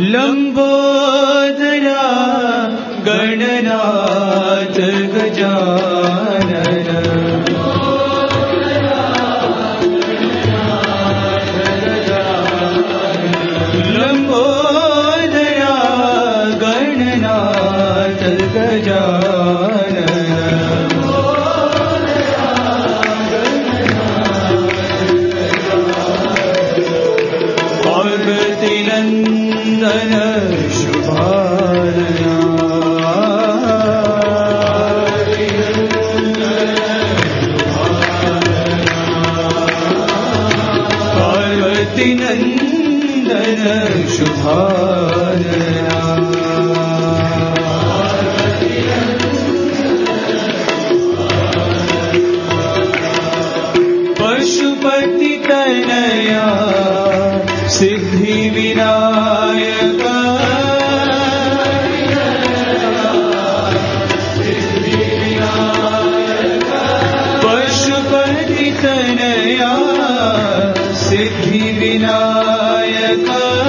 लंबोदरा गणनाथ गजानन लंबोदरा गणनाथ गजानन पार्वती नंदन शुभानना पार्वती नंदन शुभानना पशुपति तनया सिद्धि विनायक पशुपति तनया सिद्धि विनायक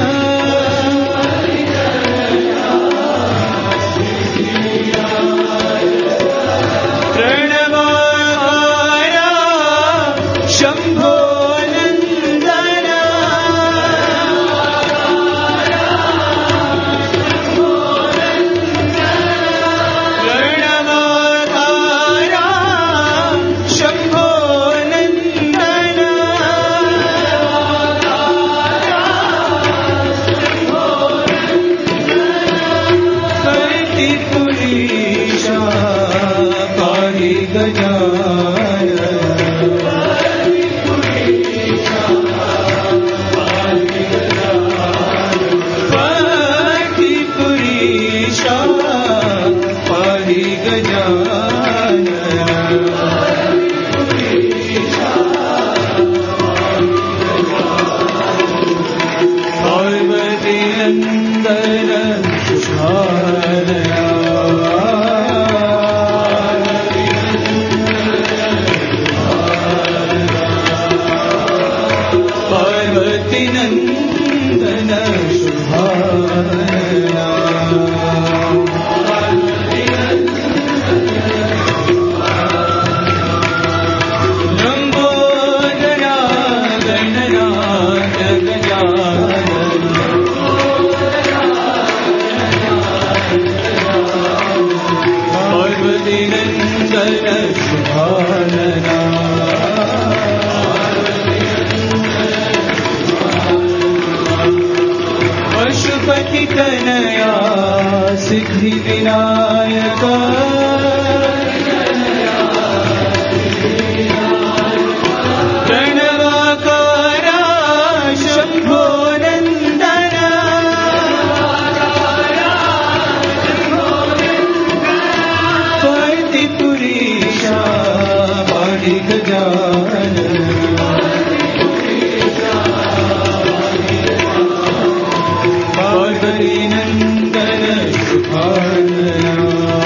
प्रणवाकारा शंभो पशुपति तनया सिद्धि विनायक प्रणवाकारा शंभो नंदन पार्थिपुरीशा पाहि गजानन पार्वती नंदन शुभानना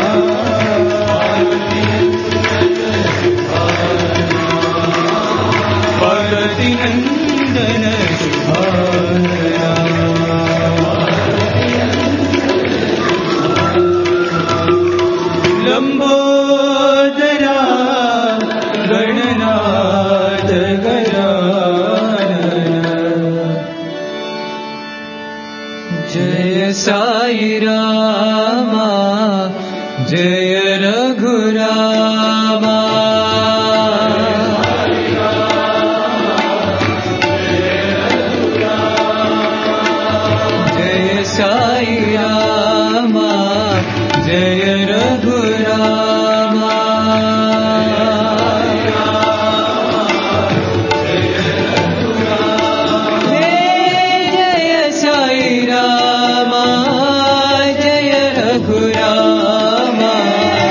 पार्वती नंदन शुभानना लंबोदरा गणनाथ गजानन जय साई रामा जय रघुरामा जय साई रामा जय रघुरामा जय साई रामा जय रघुरामा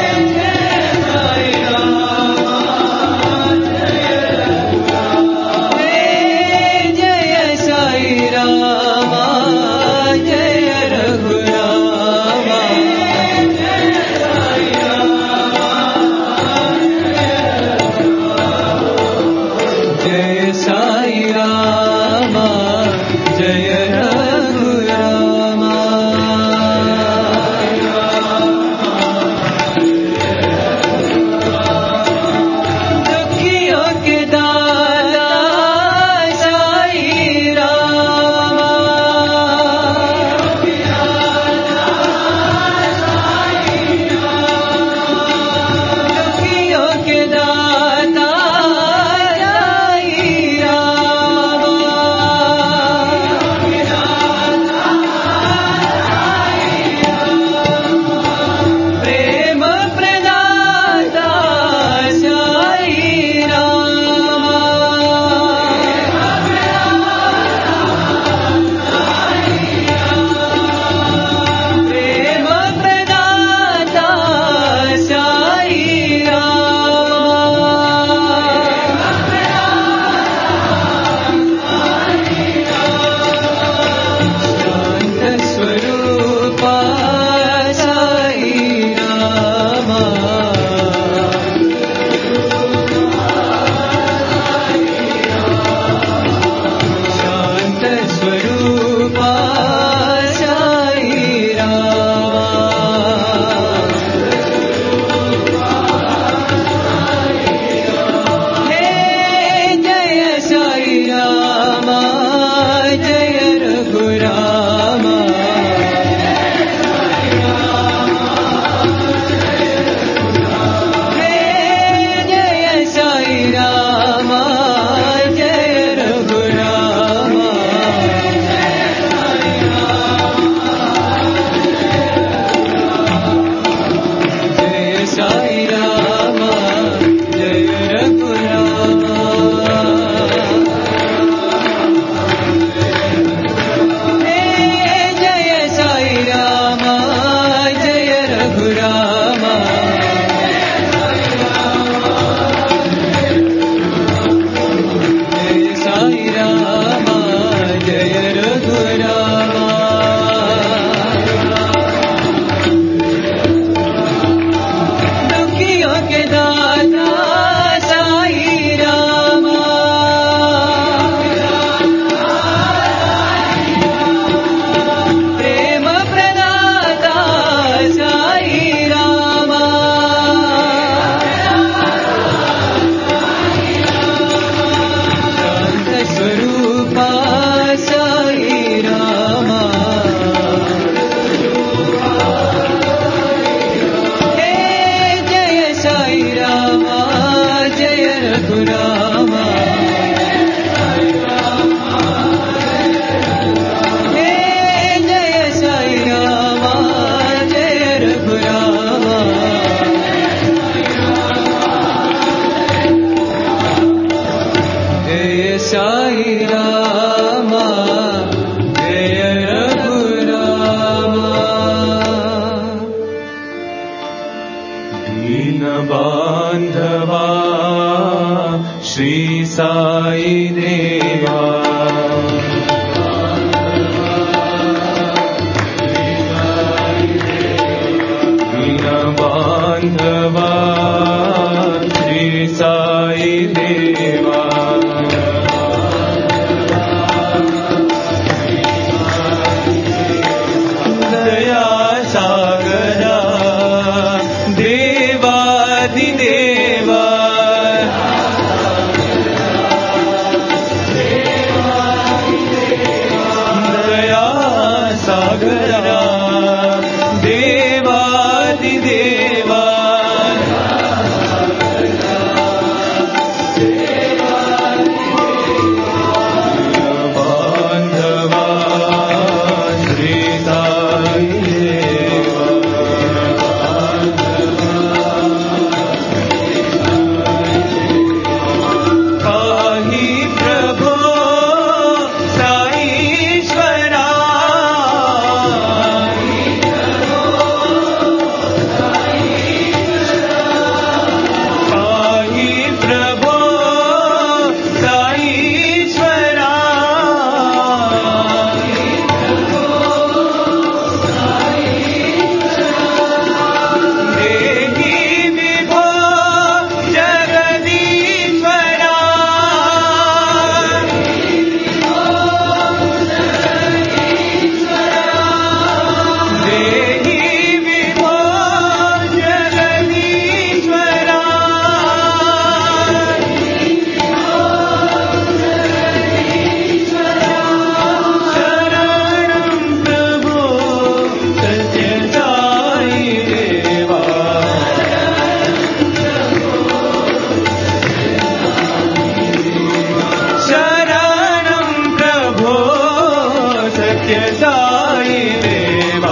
सत्य साई देवा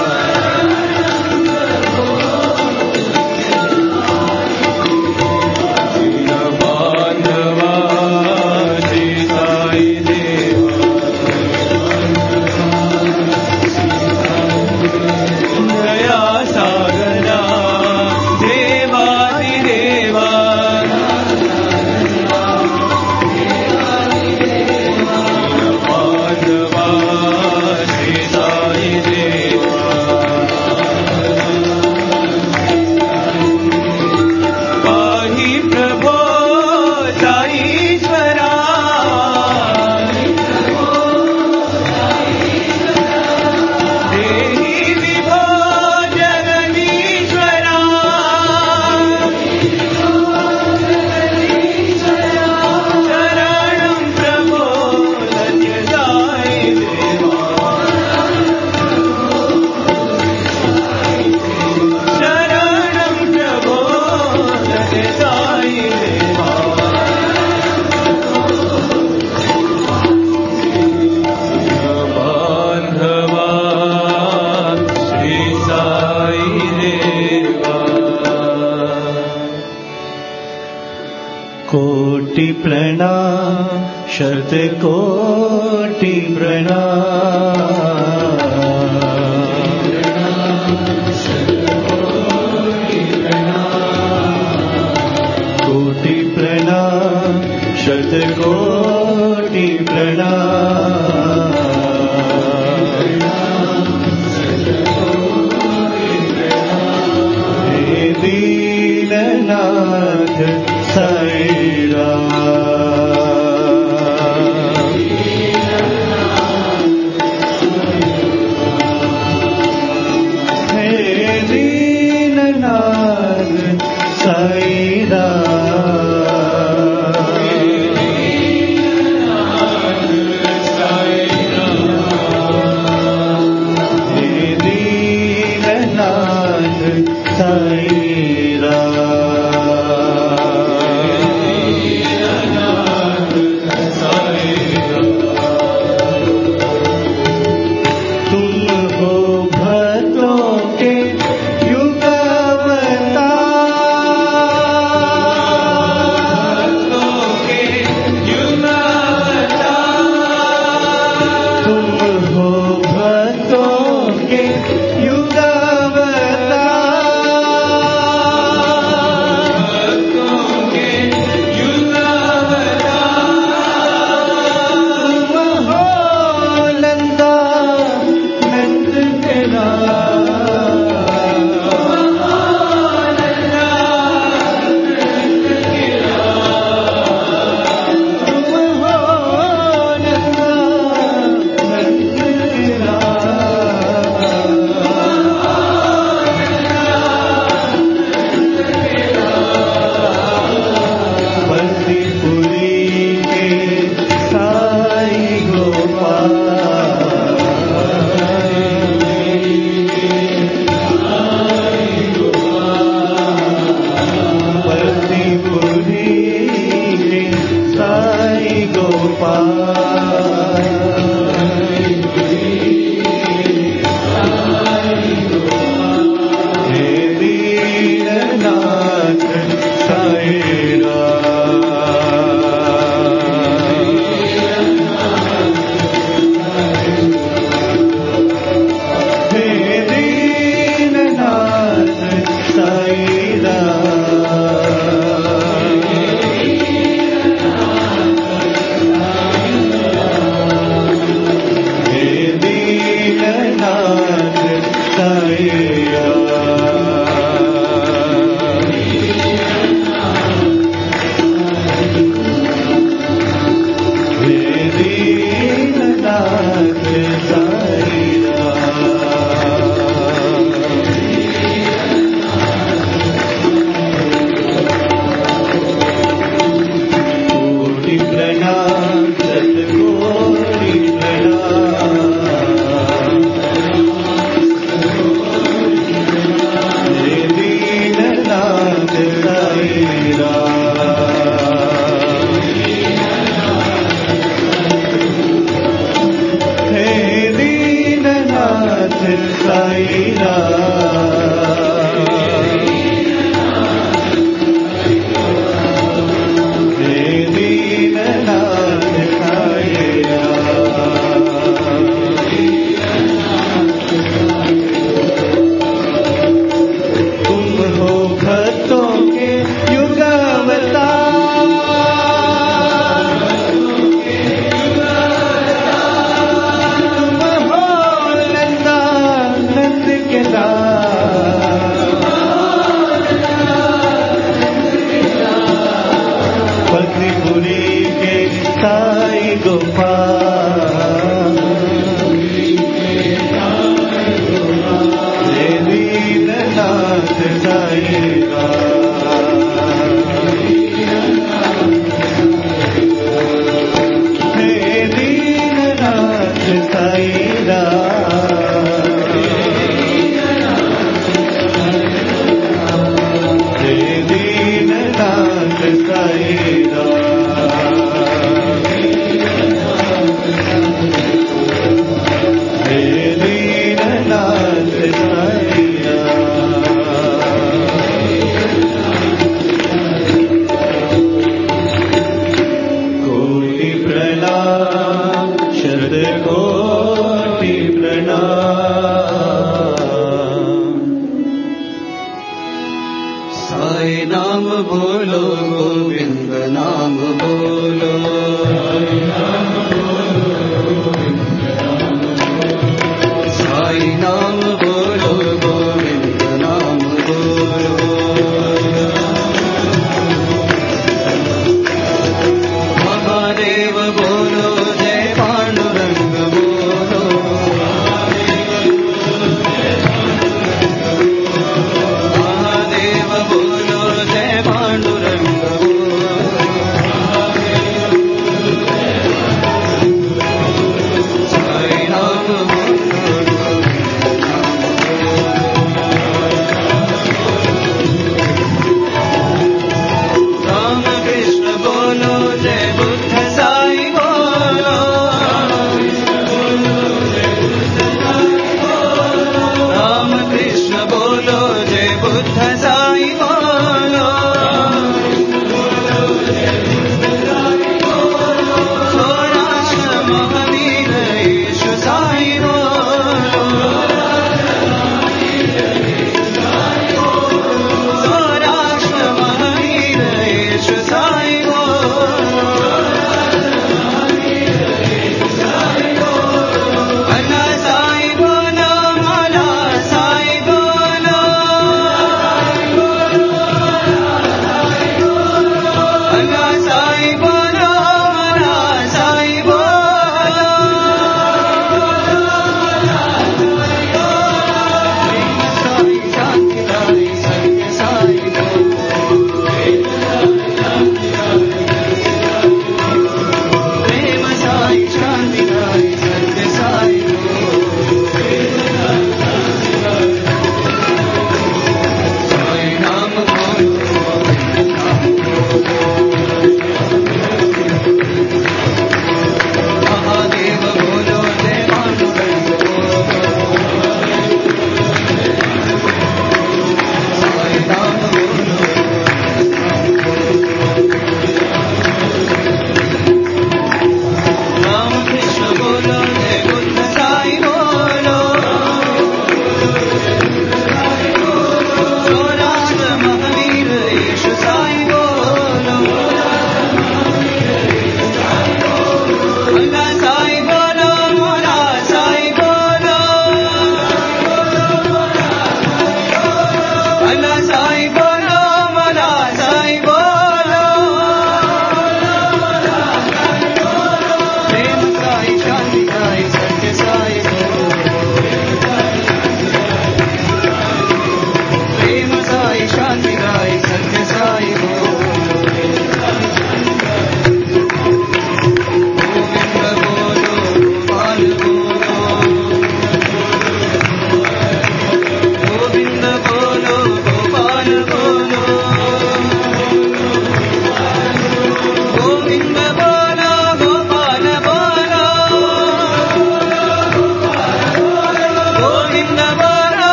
कोटि प्रणाम शत कोटि प्रणाम कोटि प्रणाम शत कोटि प्रणाम हे दीननाथ साई राम साई राम, हे दीननाथ साई राम, तुम हो भक्तों के युगावतार, तुम हो नंदानंद के भक्तिपुरी के साई गोपाल, हे दीननाथ साई राम, हे दीननाथ साई राम, हे दीननाथ साई राम, हे दीननाथ साई राम। कोटि प्रणाम शत कोटि प्रणाम, साई नाम बोलो गोविंद नाम बोलो, साई नाम बोलो गोविंद नाम बोलो, महादेव बोलो जय पांडुरंग बोलो, महादेव बोलो जय पांडुरंग बोलो,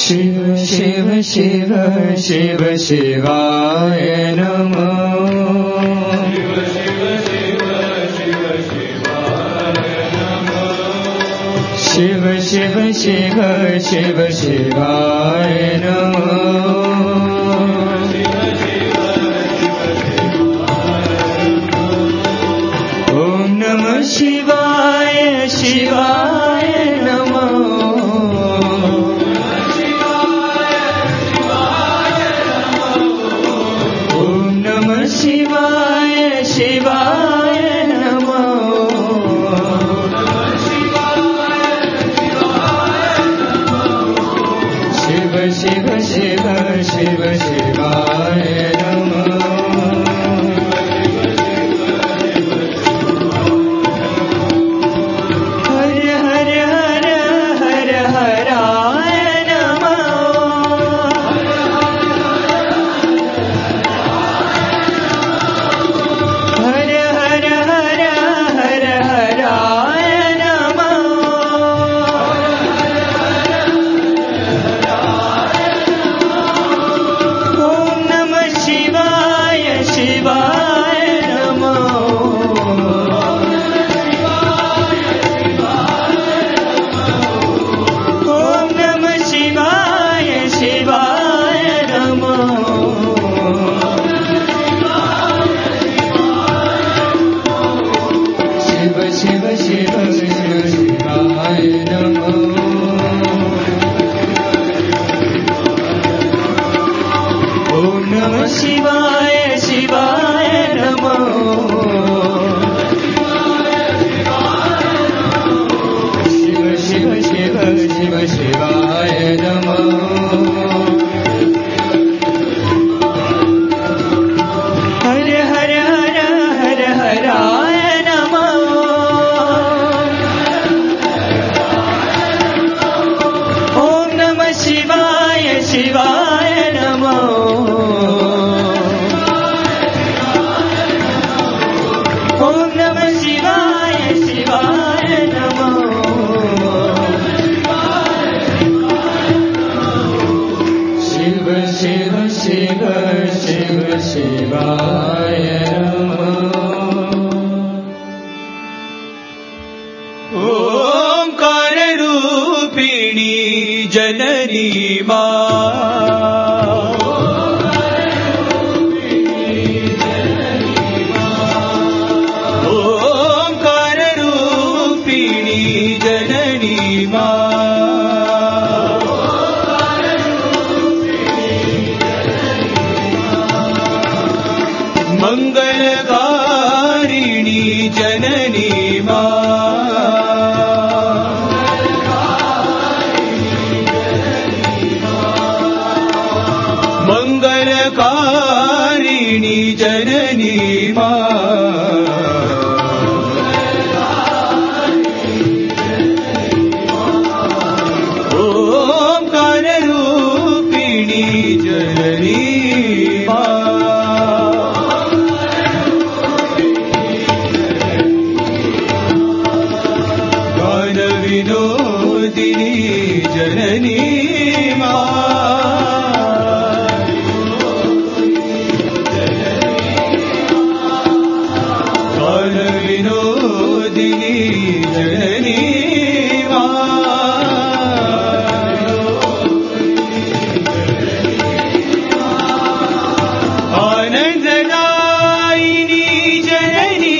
शिव शिव शिव शिव शिवाय नमो शिव शिव शिव शिव शिवाय नमो ॐ नमः शिवाय शिवाय नमो शिवाय शिवाय नमो शिव शिव शिव शिव शिवाय नमो हर हर हर हर हराय नमो हर हर हर हर हराय नमो ॐ नमः शिवाय शिवाय नमो ॐ नमः शिवाय शिवाय नमो शिव शिव शिव शिव शिवाय नमो ॐ नमः शिवाय शिवाय नमो शिव शिव शिव शिव शिवाय नमो हर हर हर हर हराय नमो ॐ नमः शिवाय शिवाय नमो ॐ नमः शिवाय शिवाय नमो शिव शिव शिव शिव शिवाय नमो ओंकाररूपिणी जननी ओंकाररूपिणी जननी मंगलकारिणी जननी मंगलकारिणी जननी ओंकाररूपिणी जननी गानविनोदिनी जननी गानविनोदिनी जननी आनंददायिनी जननी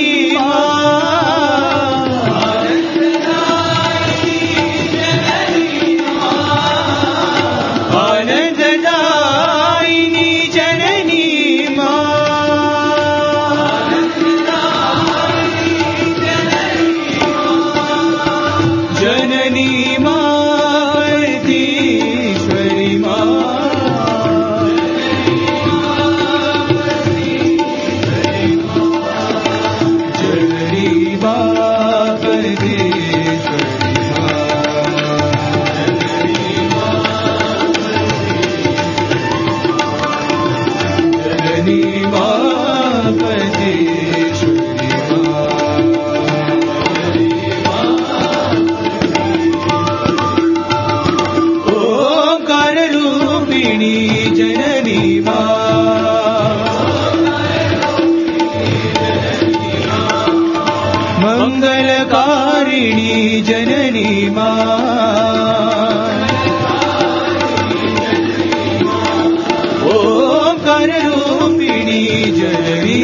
ओंकार रूपिणी जननी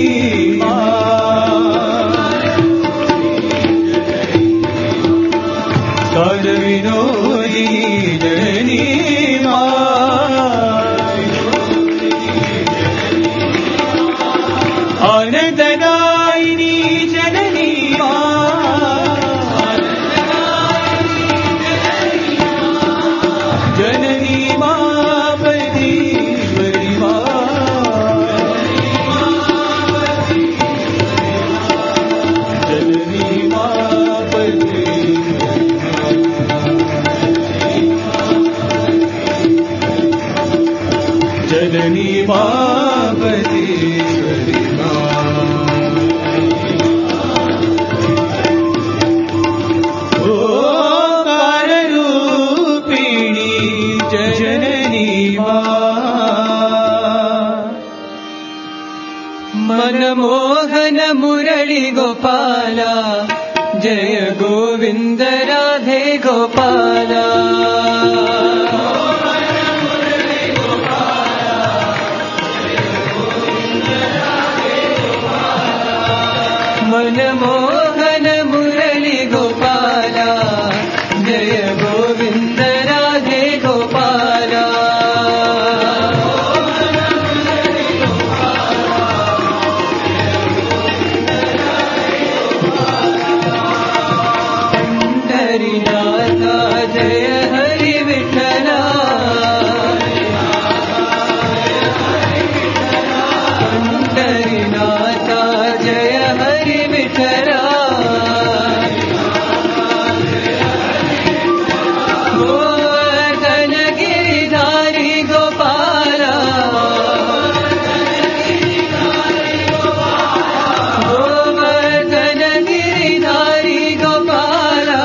काल विनोदिनी जननी आनंददायिनी जननी जननी मापदीश्वरी जननी जननी मापदीश्वरी ओंकार रूपिणी जननी मनमोहन मुरली गोपाला जय गोविंद राधे गोपाला मनमोहन मुरली गोपाला जय गोविंद राधे गोपाला पंढरीनाथा जय हरि विठ्ठला पंढरीनाथा जय हरि विठ्ठला गोवर्धन गिरिधारी गोपाला गोवर्धन गिरिधारी गोपाला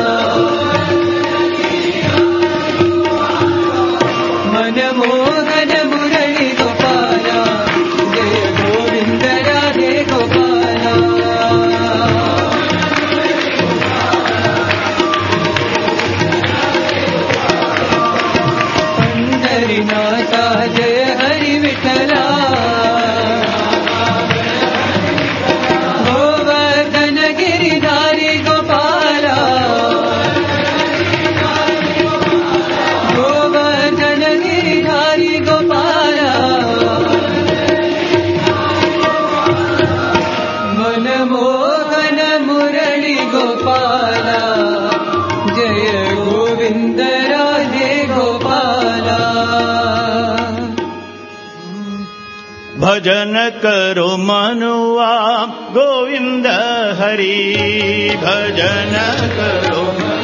मनमोहन मुरली गोपाला जय गोविंद राधे गोपाला पंढरीनाथा जय हरि विठ्ठला गोवर्धन गिरिधारी गोपाला गोवर्धन गिरिधारी गोपाला मनमोहन मुरली गोपाला जय गोविंद राधे गोपाला भजन करो मनुआ गोविंद हरि भजन करो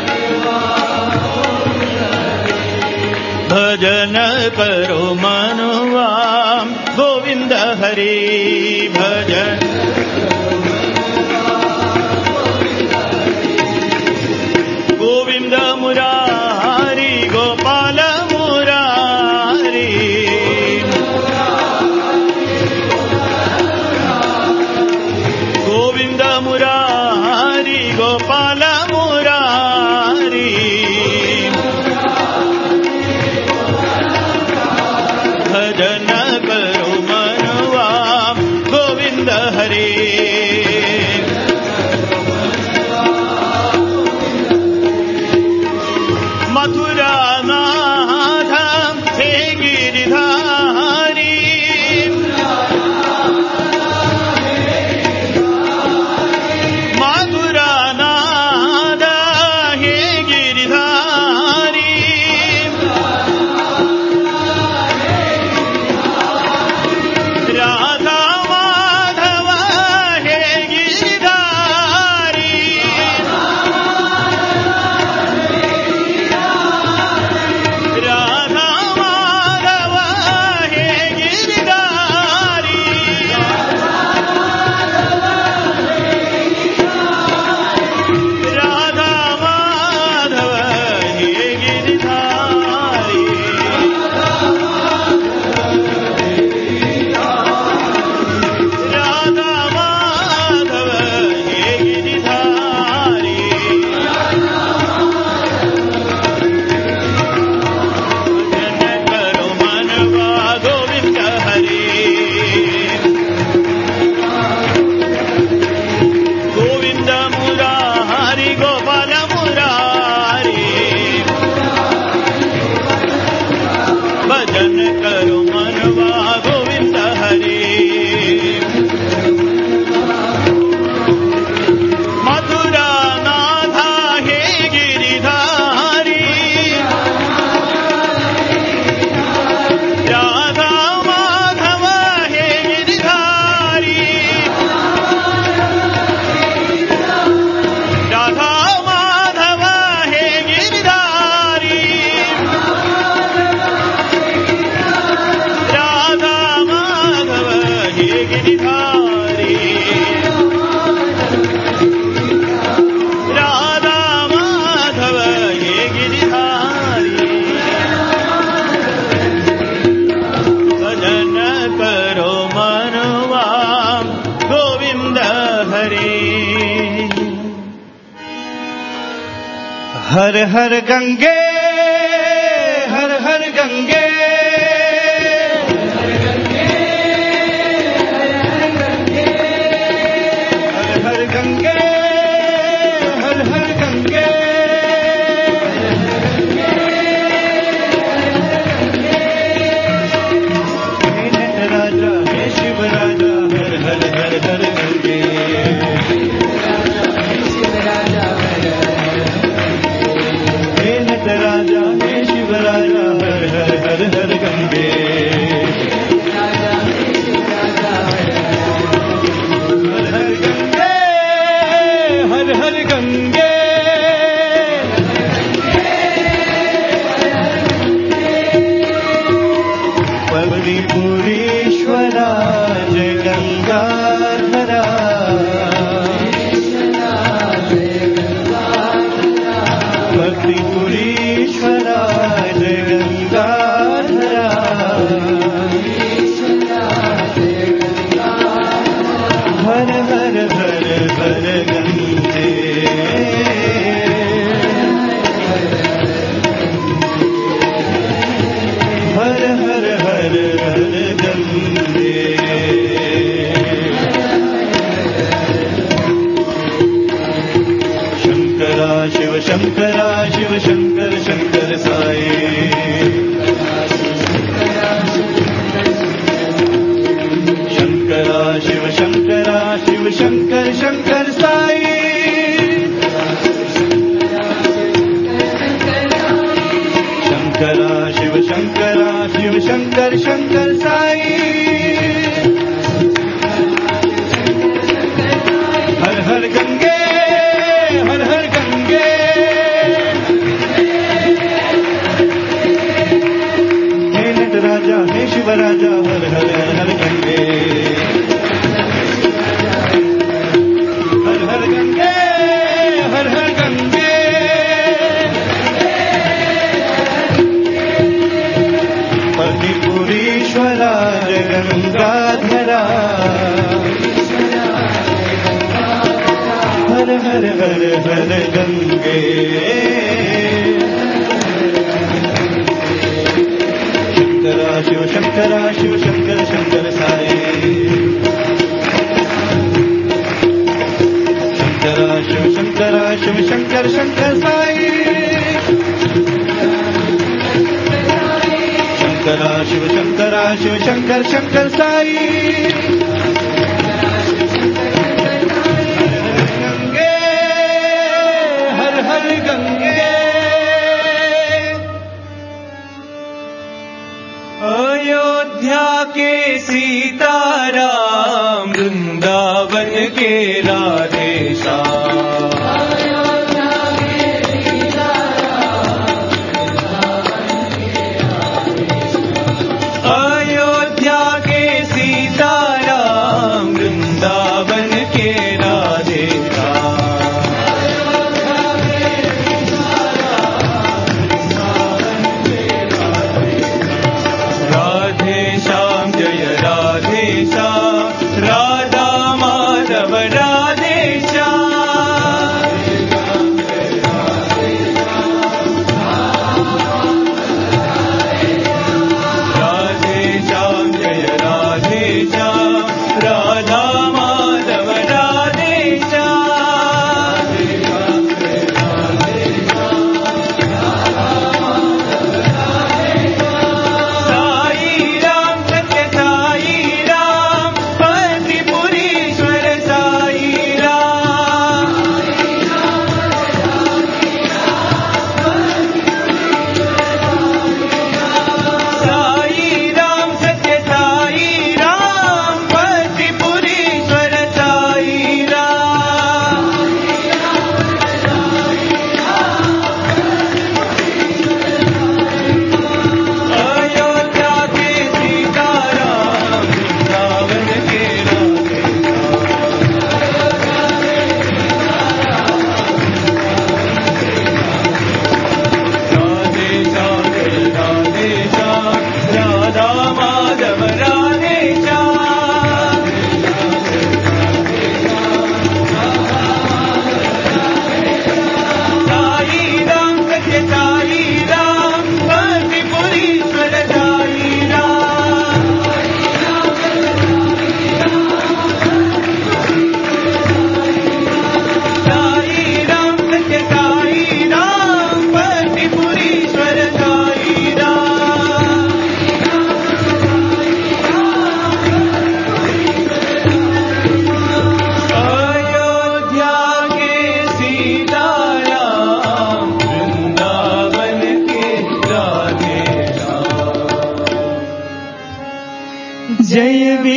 भजन करो मनुआ गोविंद हरि भजन गोविंद मुरारी गोपाल मुरारी गोविंद मुरारी गोपाल मुरारी भजन करो मनवा गोविंद हरि हर हर गंगे हर हर गंगे हर हर गंगे हर हर गंगे राजा हे शिव राजा हर हर हर हर गंगे राजा हे शिव राजा हर हर हर हर गंगे हर हर गंगे हर हर गंगे परिपुरीश्वरा जय गंगाधरा भक्तिपुरीश्वरा जय गंगाधरा हर हर हर हर गंगे हर हर हर हर गंगे शंकरा शिव शंकरा शिव शंकर शंकर साई शंकरा शिव शंकरा शिव शंकर शंकर साई शंकरा शिव शंकरा शिव शंकर शंकर साई हर हर गंगे हर हर गंगे हे नटराजा हे शिव राजा हर हर हर गंगे हर हर गंगे हर हर गंगे परिपुरीश्वरा जय गंगाधरा हर हर हर हर गंगे शंकरा शिव शंकरा शिव शंकर शंकर साई शंकरा शिव शंकरा शिव शंकर शंकर साई शंकरा शिव शंकरा शिव शंकर शंकर साई हर गंगे अयोध्या के सीताराम वृंदावन के राधेश्याम अयोध्या के सीताराम वृंदावन के राधेश्याम राधे श्याम जय राधे श्याम राधा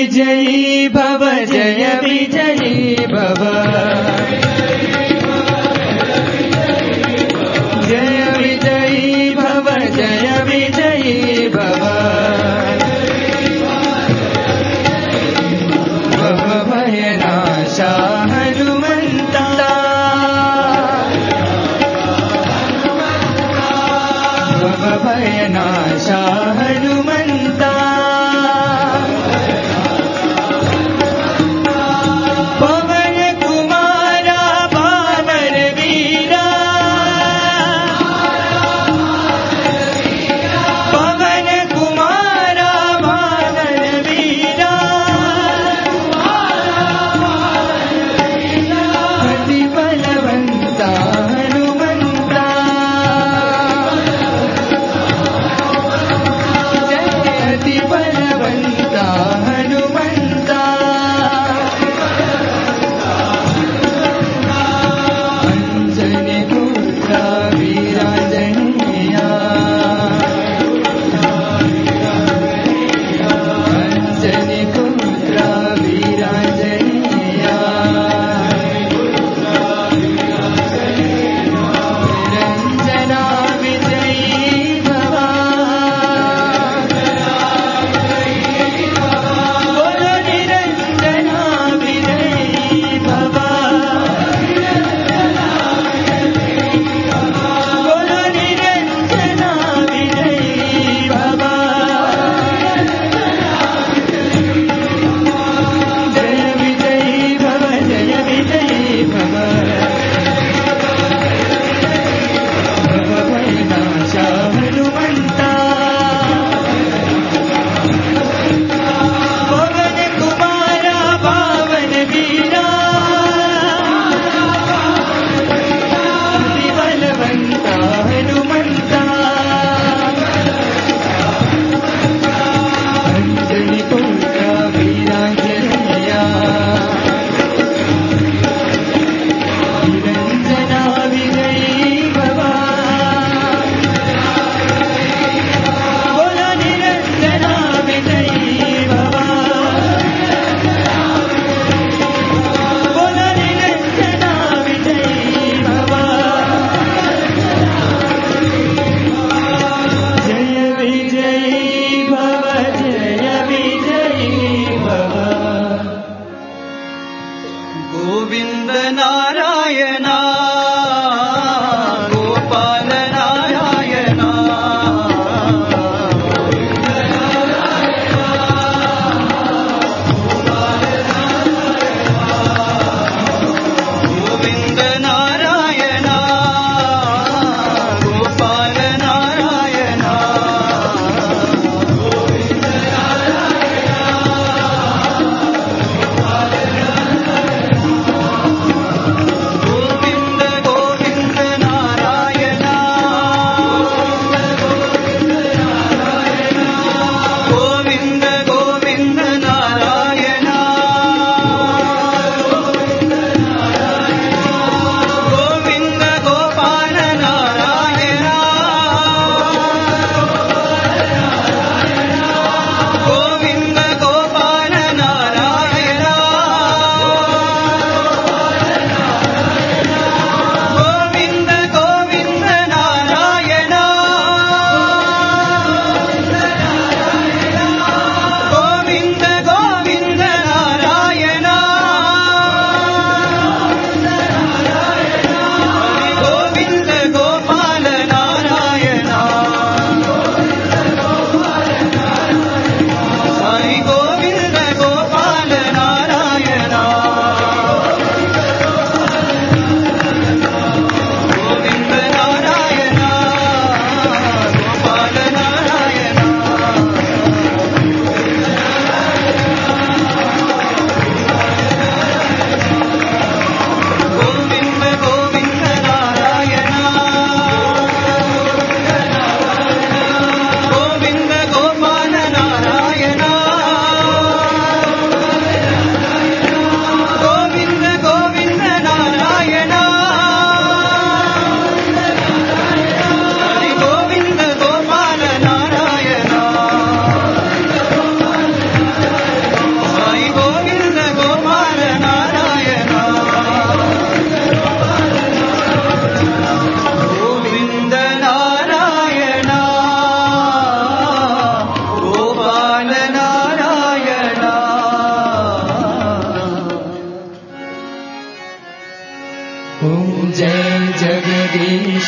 विजयी भव जय विजयी भव जय विजयी भव जय विजयी भव भव भयनाशा हनुमन्ता भव भयनाशा हनुमन्ता पवन कुमारा वानर वीरा पवन कुमारा वानर वीरा अति बलवंता हनुमंता जय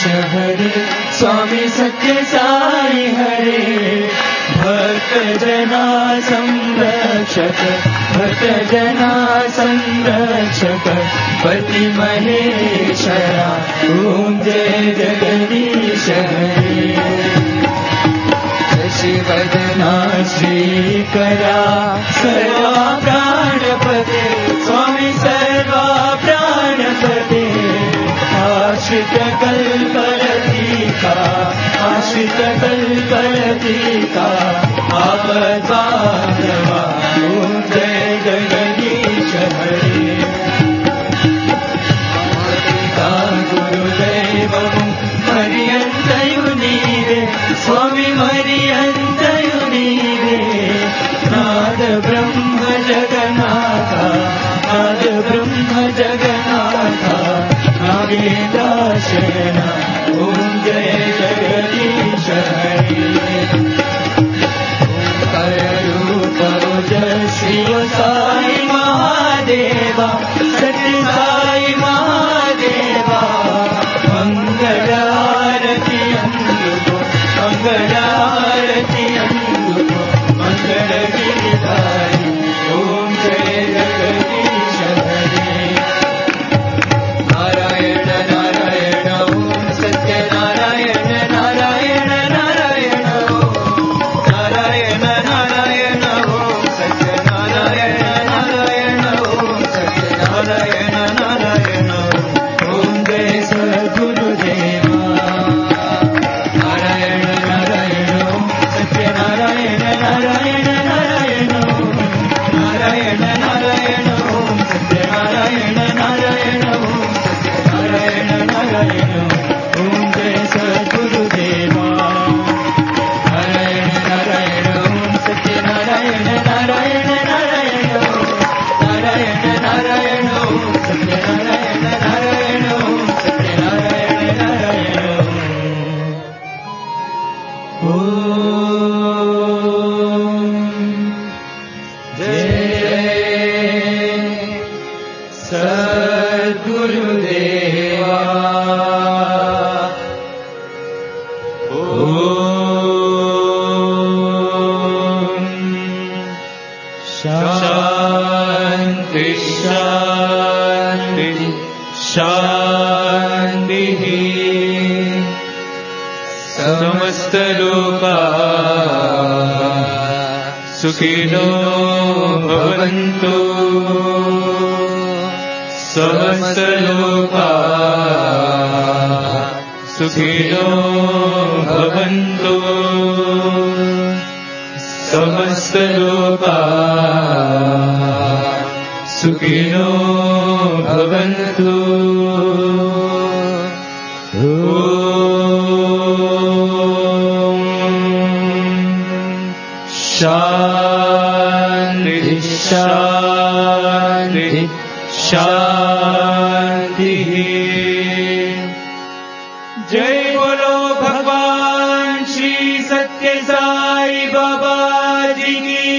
जगदीश हरे स्वामी सत्य साई हरे भक्त जना संरक्षक भक्त जना संरक्षक पति महेश्वरा ओम जय जगदीश हरे शिवदना श्रीकरा सर्वा प्राणपते स्वामी सर्वा प्राणपते आश्रित कल्पलतिका आश्रित कल्पलतिका आपद्बांधवा ओम जय जगदीश हरे गुरुदैवं पर्यन्तयुनीरे स्वामी मर्यन्तयुनीरे नाद ब्रह्म जगन्नाथा नाद ब्रह्म जगन्नाथा नागेन्द्राशयना ओम जय जगदीश हरे रूप ओजस्वी साई महादेवा सत्य साई महादेवा मंगलारती अंगुको मंगलारती अंगुको मंगल गिरिधारी ओम जय जगदीश हरे नारायण नारायण ओम सत्य नारायण नारायण नारायण ओम नारायण नारायण ओम सत्य नारायण नारायण ओम सत्य नारायण नारायण ओम जय सद्गुरुदेवा नारायण नारायण ओम सत्य नारायण नारायण नारायण ओम नारायण नारायण ओम सत्य नारायण नारायण ओम सत्य नारायण नारायण ओम जय सद्गुरुदेवा नारायण नारायण ओम सत्य नारायण नारायण नारायण ओम नारायण नारायण ओम सत्य नारायण नारायण ओम सत्य नारायण नारायण ओम जय सद्गुरुदेवा शांति शांति शांति समस्त लोका सुखिनो भवन्तु समस्त लोका सुखिनो भवन्तु समस्त लोका सुखिनो भवन्तु शांति शांति शांति जय बोलो भगवान श्री सत्य साई बाबा जी की